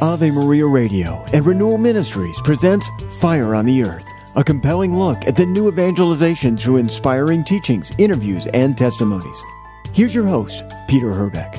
Ave Maria Radio and Renewal Ministries presents Fire on the Earth, a compelling look at the new evangelization through inspiring teachings, interviews, and testimonies. Here's your host, Peter Herbeck.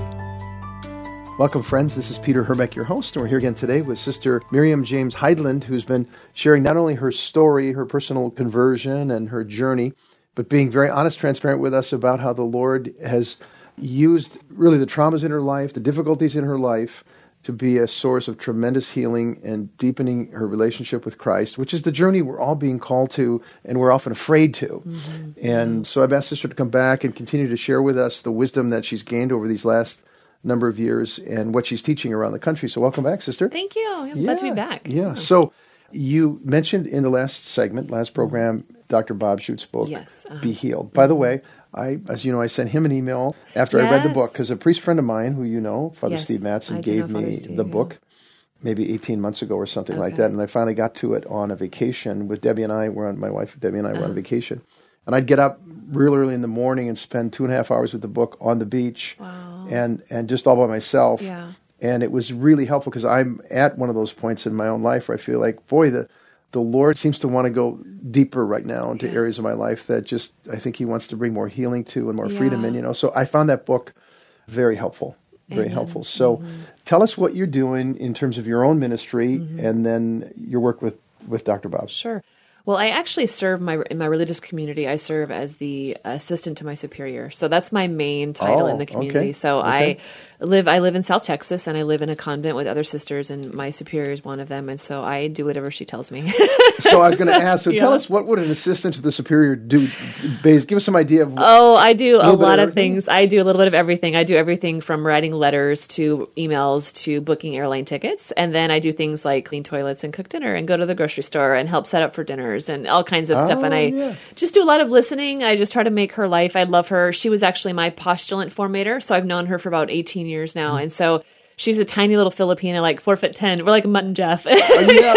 Welcome, friends. This is Peter Herbeck, your host, and we're here again today with Sister Miriam James Heidland, who's been sharing not only her story, her personal conversion, and her journey, but being very honest, transparent with us about how the Lord has used really the traumas in her life, the difficulties in her life, to be a source of tremendous healing and deepening her relationship with Christ, which is the journey we're all being called to and we're often afraid to. Mm-hmm. And so I've asked Sister to come back and continue to share with us the wisdom that she's gained over these last number of years and what she's teaching around the country. So welcome back, Sister. Thank you. I'm glad to be back. Yeah. So you mentioned in the last program, Dr. Bob Schucht's book, Yes. Be Healed. By the way, as you know, I sent him an email after I read the book, because a priest friend of mine who you know, Father Steve Mattson, gave me the book maybe 18 months ago or something like that, and I finally got to it on a vacation with Debbie and I. My wife Debbie and I were on vacation. And I'd get up real early in the morning and spend 2.5 hours with the book on the beach and just all by myself. Yeah. And it was really helpful because I'm at one of those points in my own life where I feel like, boy, the Lord seems to want to go deeper right now into areas of my life that just I think He wants to bring more healing to and more freedom in. So I found that book very helpful, very helpful. So tell us what you're doing in terms of your own ministry and then your work with Dr. Bob. Sure. Well, I actually serve in my religious community. I serve as the assistant to my superior. So that's my main title in the community. Okay. So I live in South Texas, and I live in a convent with other sisters, and my superior is one of them. And so I do whatever she tells me. So I was going to ask, tell us, what would an assistant to the superior do? Give us some idea of I do a lot of things. I do a little bit of everything. I do everything from writing letters to emails to booking airline tickets. And then I do things like clean toilets and cook dinner and go to the grocery store and help set up for dinners and all kinds of stuff. And I just do a lot of listening. I just try to make her life. I love her. She was actually my postulant formator. So I've known her for about 18 years now. And so she's a tiny little Filipina, like 4'10". We're like Mutt and Jeff. So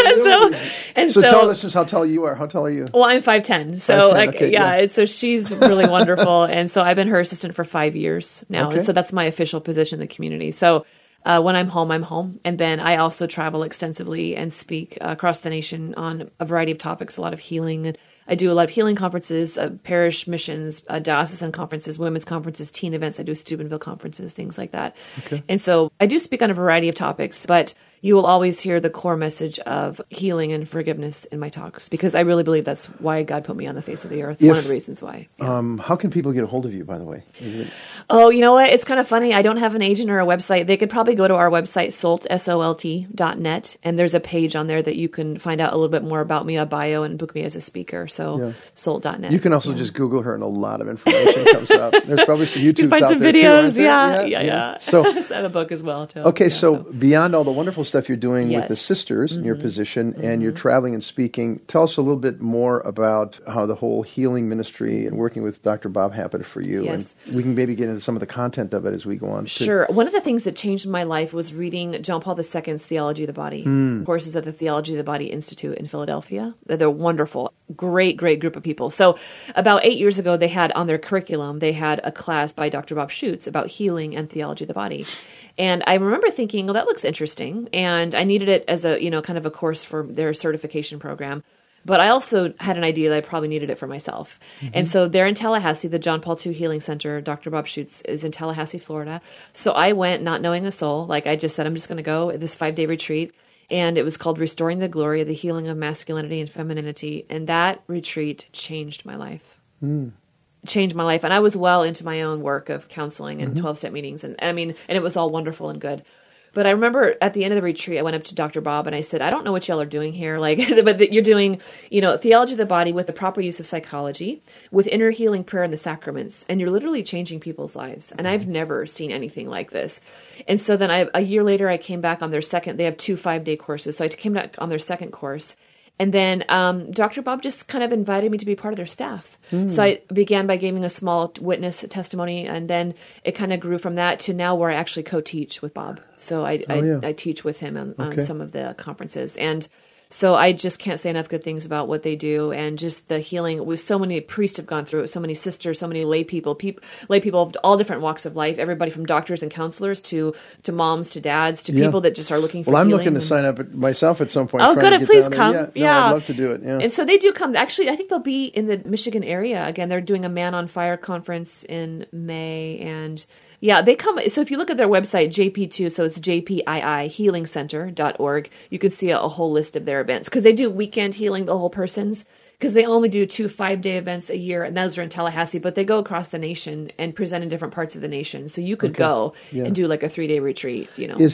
tell listeners how tall you are. How tall are you? Well, I'm 5'10". So so she's really wonderful. And so I've been her assistant for 5 years now. And so that's my official position in the community. So when I'm home, I'm home. And then I also travel extensively and speak across the nation on a variety of topics, a lot of healing. I do a lot of healing conferences, parish missions, diocesan conferences, women's conferences, teen events. I do Steubenville conferences, things like that. Okay. And so I do speak on a variety of topics, but you will always hear the core message of healing and forgiveness in my talks, because I really believe that's why God put me on the face of the earth. One of the reasons why. Yeah. How can people get a hold of you, by the way? Oh, you know what? It's kind of funny. I don't have an agent or a website. They could probably go to our website, SOLT.net, and there's a page on there that you can find out a little bit more about me, a bio, and book me as a speaker. So SOLT.net. You can also just Google her and a lot of information comes up. There's probably some YouTubes you can find out some there videos, too, yeah. So I have a book as well, too. Okay, so beyond all the wonderful stuff you're doing with the sisters in your position and you're traveling and speaking, tell us a little bit more about how the whole healing ministry and working with Dr. Bob happened for you. Yes. And we can maybe get into some of the content of it as we go on. Sure. One of the things that changed my life was reading John Paul II's Theology of the Body. Courses at the Theology of the Body Institute in Philadelphia. They're wonderful. Great group of people. So about 8 years ago, they had on their curriculum, they had a class by Dr. Bob Schuchts about healing and theology of the body. And I remember thinking, well, that looks interesting. And I needed it as a, kind of a course for their certification program. But I also had an idea that I probably needed it for myself. And so they're in Tallahassee, the John Paul II Healing Center, Dr. Bob Schuchts is in Tallahassee, Florida. So I went not knowing a soul. Like I just said, I'm just going to go this 5-day retreat. And it was called Restoring the Glory, the Healing of Masculinity and Femininity. And that retreat changed my life. Changed my life. And I was well into my own work of counseling and 12-step meetings. And it was all wonderful and good. But I remember at the end of the retreat, I went up to Dr. Bob and I said, I don't know what y'all are doing here. But you're doing, theology of the body with the proper use of psychology, with inner healing prayer and the sacraments. And you're literally changing people's lives. And I've never seen anything like this. And so then a year later, I came back on their they have 2 5-day courses. So I came back on their second course. And then Dr. Bob just kind of invited me to be part of their staff. So I began by giving a small witness testimony, and then it kind of grew from that to now where I actually co-teach with Bob. So I teach with him on some of the conferences. And So I just can't say enough good things about what they do, and just the healing. With so many priests have gone through it, so many sisters, so many lay people of all different walks of life, everybody from doctors and counselors to moms to dads to people that just are looking for healing. Well, I'm looking to sign up myself at some point. Oh, good. Please come. Yeah. I'd love to do it. Yeah. And so they do come. Actually, I think they'll be in the Michigan area. Again, they're doing a Man on Fire conference in May, and yeah, they come. So if you look at their website, JP2, so it's JPIIhealingcenter.org, you can see a whole list of their events, because they do weekend healing, the whole person's, because they only do 2 5-day events a year, and those are in Tallahassee, but they go across the nation and present in different parts of the nation. So you could go and do like a 3-day retreat,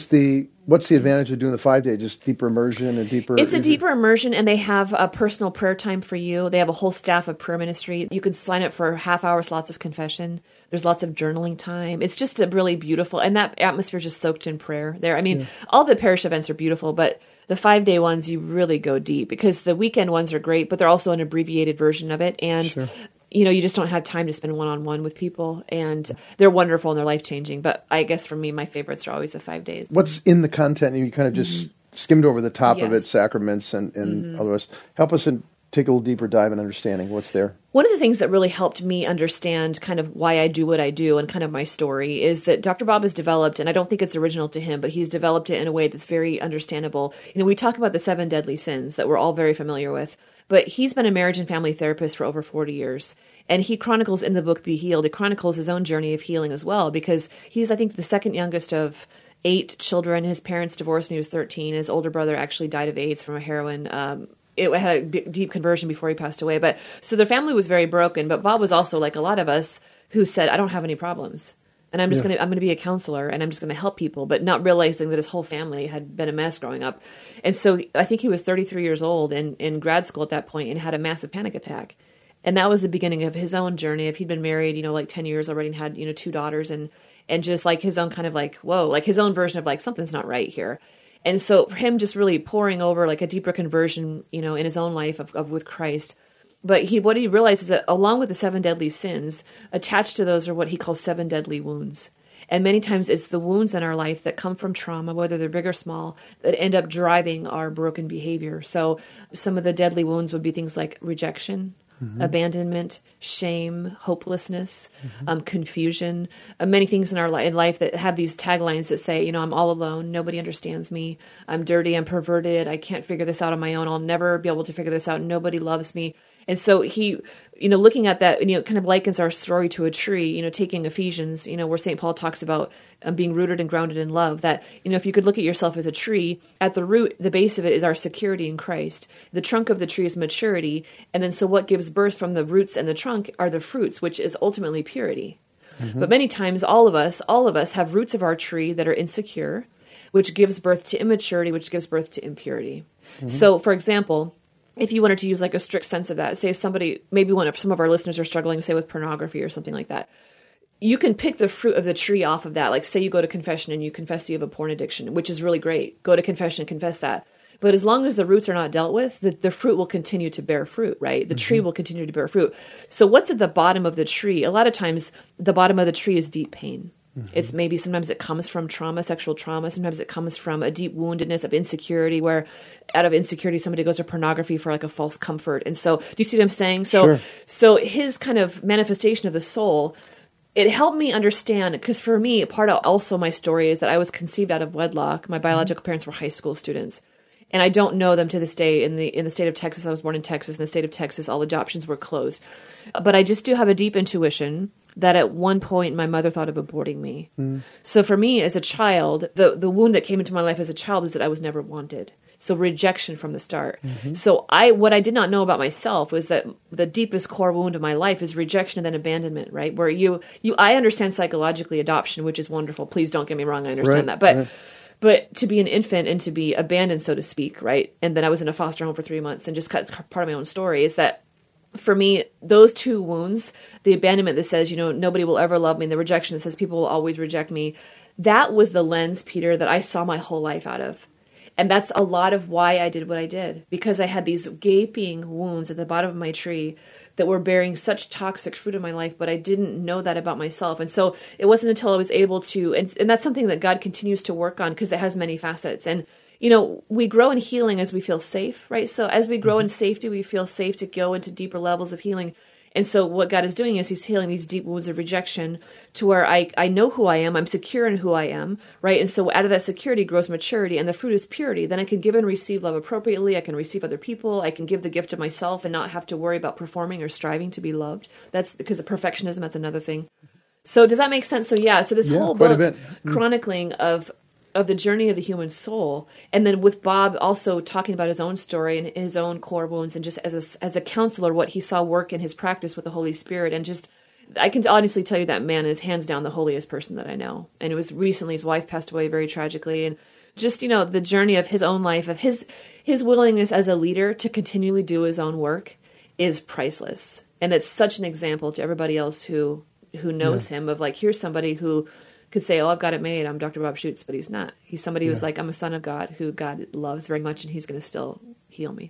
What's the advantage of doing the 5-day? Just deeper immersion and deeper... It's a deeper immersion, and they have a personal prayer time for you. They have a whole staff of prayer ministry. You can sign up for half-hour slots of confession. There's lots of journaling time. It's just a really beautiful, and that atmosphere is just soaked in prayer there. I mean, all the parish events are beautiful, but the 5-day ones, you really go deep, because the weekend ones are great, but they're also an abbreviated version of it. And, you just don't have time to spend one-on-one with people, and they're wonderful and they're life-changing. But I guess for me, my favorites are always the 5 days. What's in the content? You kind of just skimmed over the top of it, sacraments and other rest. Help us take a little deeper dive in understanding what's there. One of the things that really helped me understand kind of why I do what I do and kind of my story is that Dr. Bob has developed, and I don't think it's original to him, but he's developed it in a way that's very understandable. We talk about the 7 deadly sins that we're all very familiar with, but he's been a marriage and family therapist for over 40 years. And he chronicles in the book Be Healed, he chronicles his own journey of healing as well, because he's, I think, the second youngest of 8 children. His parents divorced when he was 13. His older brother actually died of AIDS from a heroin it had a deep conversion before he passed away. But so their family was very broken. But Bob was also like a lot of us who said, I don't have any problems. And I'm just going to be a counselor, and I'm just going to help people, but not realizing that his whole family had been a mess growing up. And so I think he was 33 years old and in grad school at that point, and had a massive panic attack. And that was the beginning of his own journey. If he'd been married, like 10 years already, and had, 2 daughters, and just like his own kind of like, whoa, like his own version of like, something's not right here. And so for him, just really pouring over like a deeper conversion, in his own life of with Christ. But what he realized is that along with the 7 deadly sins, attached to those are what he calls 7 deadly wounds. And many times it's the wounds in our life that come from trauma, whether they're big or small, that end up driving our broken behavior. So some of the deadly wounds would be things like rejection, abandonment, shame, hopelessness, confusion, many things in our life that have these taglines that say, I'm all alone, nobody understands me, I'm dirty, I'm perverted, I can't figure this out on my own, I'll never be able to figure this out, nobody loves me. And so he, looking at that, kind of likens our story to a tree, taking Ephesians, where St. Paul talks about being rooted and grounded in love, that, if you could look at yourself as a tree, at the root, the base of it is our security in Christ. The trunk of the tree is maturity. And then so what gives birth from the roots and the trunk are the fruits, which is ultimately purity. But many times, all of us have roots of our tree that are insecure, which gives birth to immaturity, which gives birth to impurity. So, for example, if you wanted to use like a strict sense of that, say if somebody, maybe some of our listeners are struggling, say with pornography or something like that, you can pick the fruit of the tree off of that. Like say you go to confession and you confess you have a porn addiction, which is really great. Go to confession and confess that. But as long as the roots are not dealt with, the fruit will continue to bear fruit, right? The tree will continue to bear fruit. So what's at the bottom of the tree? A lot of times the bottom of the tree is deep pain. It's maybe sometimes it comes from trauma, sexual trauma. Sometimes it comes from a deep woundedness of insecurity, where out of insecurity, somebody goes to pornography for like a false comfort. And so, do you see what I'm saying? So his kind of manifestation of the soul, it helped me understand, because for me, part of also my story is that I was conceived out of wedlock. My biological parents were high school students. And I don't know them to this day. In the state of Texas, I was born in Texas. In the state of Texas, all adoptions were closed. But I just do have a deep intuition that at one point my mother thought of aborting me. So for me as a child, the wound that came into my life as a child is that I was never wanted. So rejection from the start. So what I did not know about myself was that the deepest core wound of my life is rejection and then abandonment, right? Where I understand psychologically adoption, which is wonderful. Please don't get me wrong. I understand that. But to be an infant and to be abandoned, so to speak, right? And then I was in a foster home for 3 months, and it's part of my own story, is that for me, those 2 wounds, the abandonment that says, nobody will ever love me, and the rejection that says people will always reject me, that was the lens, Peter, that I saw my whole life out of. And that's a lot of why I did what I did, because I had these gaping wounds at the bottom of my tree that were bearing such toxic fruit in my life, but I didn't know that about myself. And so it wasn't until I was able to, and that's something that God continues to work on, because it has many facets. And, we grow in healing as we feel safe, right? So as we grow in safety, we feel safe to go into deeper levels of healing. And so what God is doing is he's healing these deep wounds of rejection to where I know who I am, I'm secure in who I am, right? And so out of that security grows maturity, and the fruit is purity. Then I can give and receive love appropriately. I can receive other people. I can give the gift of myself and not have to worry about performing or striving to be loved. That's because of perfectionism. That's another thing. So does that make sense? So so this whole book chronicling of the journey of the human soul, and then with Bob also talking about his own story and his own core wounds, and just as a counselor, what he saw work in his practice with the Holy Spirit. And just, I can honestly tell you that man is hands down the holiest person that I know. And it was recently, his wife passed away very tragically. And just, the journey of his own life, of his willingness as a leader to continually do his own work is priceless. And it's such an example to everybody else who knows him, of like, here's somebody who could say, I've got it made. I'm Dr. Bob Schuchts, but he's not. He's somebody who's like, I'm a son of God, who God loves very much, and he's going to still heal me.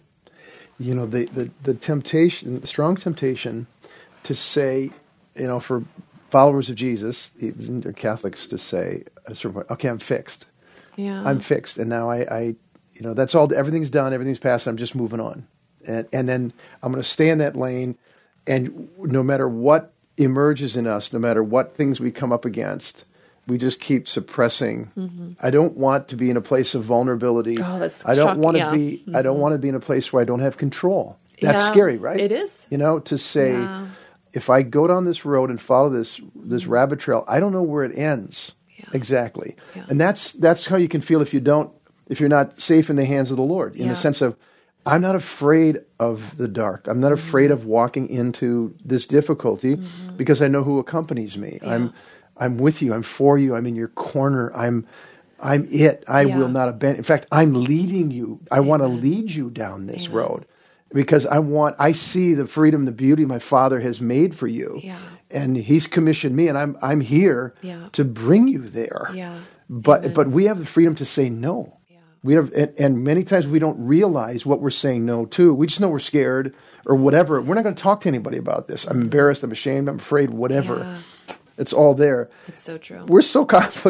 The temptation, the strong temptation to say, for followers of Jesus, even Catholics, to say at a certain point, okay, I'm fixed. Yeah. I'm fixed. And now I that's all, everything's done, everything's passed, I'm just moving on. And then I'm going to stay in that lane, and no matter what emerges in us, no matter what things we come up against, we just keep suppressing. Mm-hmm. I don't want to be in a place of vulnerability. Oh, that's I don't want to be. I don't want to be in a place where I don't have control. That's scary, right? It is. To say, if I go down this road and follow this rabbit trail, I don't know where it ends exactly. Yeah. And that's how you can feel if you're not safe in the hands of the Lord, in the sense of, I'm not afraid of the dark. I'm not afraid of walking into this difficulty because I know who accompanies me. Yeah. I'm with you. I'm for you. I'm in your corner. I'm it. I will not abandon. In fact, I'm leading you. I want to lead you down this road because I see the freedom, the beauty my Father has made for you. Yeah. And he's commissioned me, and I'm here to bring you there. Yeah. But we have the freedom to say no. Yeah. We have, and many times we don't realize what we're saying no to. We just know we're scared or whatever. We're not going to talk to anybody about this. I'm embarrassed. I'm ashamed. I'm afraid. Whatever. Yeah. It's all there. It's so true. We're such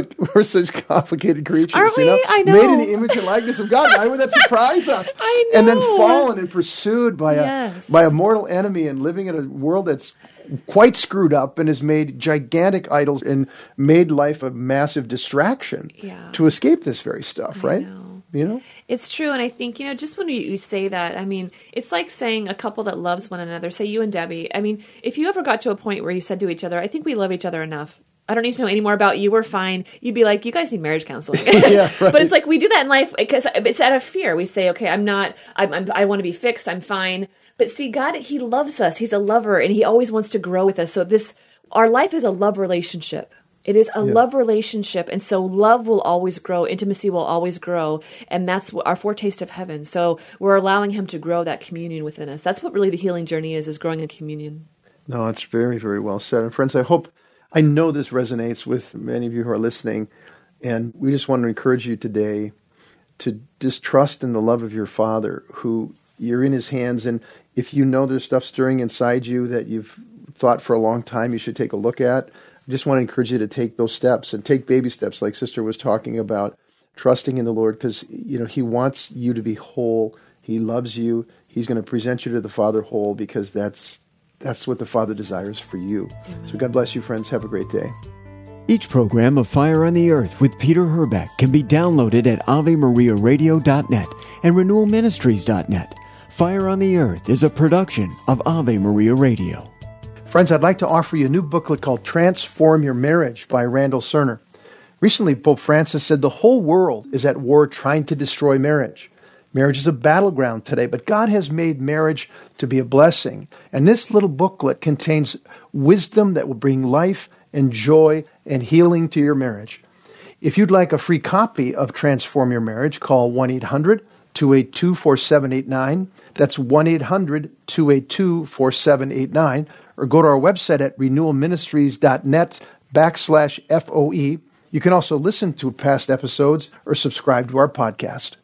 complicated creatures. Aren't we? I know. Made in the image and likeness of God. Why would that surprise us? I know. And then fallen and pursued by a mortal enemy, and living in a world that's quite screwed up and has made gigantic idols and made life a massive distraction to escape this very stuff, right? It's true. And I think, just when you say that, I mean, it's like saying a couple that loves one another, say you and Debbie. I mean, if you ever got to a point where you said to each other, I think we love each other enough. I don't need to know any more about you. We're fine. You'd be like, you guys need marriage counseling. Yeah, right. But it's like we do that in life because it's out of fear. We say, okay, I want to be fixed. I'm fine. But see, God, he loves us. He's a lover, and he always wants to grow with us. So our life is a love relationship. It is a love relationship, and so love will always grow, intimacy will always grow, and that's our foretaste of heaven. So we're allowing him to grow that communion within us. That's what really the healing journey is growing in communion. No, it's very, very well said. And friends, I know this resonates with many of you who are listening, and we just want to encourage you today to just trust in the love of your Father, who you're in his hands, and if you know there's stuff stirring inside you that you've thought for a long time you should take a look at, I just want to encourage you to take those steps and take baby steps like Sister was talking about, trusting in the Lord because, he wants you to be whole. He loves you. He's going to present you to the Father whole because that's what the Father desires for you. Amen. So God bless you, friends. Have a great day. Each program of Fire on the Earth with Peter Herbeck can be downloaded at AveMariaRadio.net and RenewalMinistries.net. Fire on the Earth is a production of Ave Maria Radio. Friends, I'd like to offer you a new booklet called Transform Your Marriage by Randall Cerner. Recently, Pope Francis said the whole world is at war trying to destroy marriage. Marriage is a battleground today, but God has made marriage to be a blessing. And this little booklet contains wisdom that will bring life and joy and healing to your marriage. If you'd like a free copy of Transform Your Marriage, call 1-800-282-4789. That's 1-800-282-4789. Or go to our website at renewalministries.net/FOE. You can also listen to past episodes or subscribe to our podcast.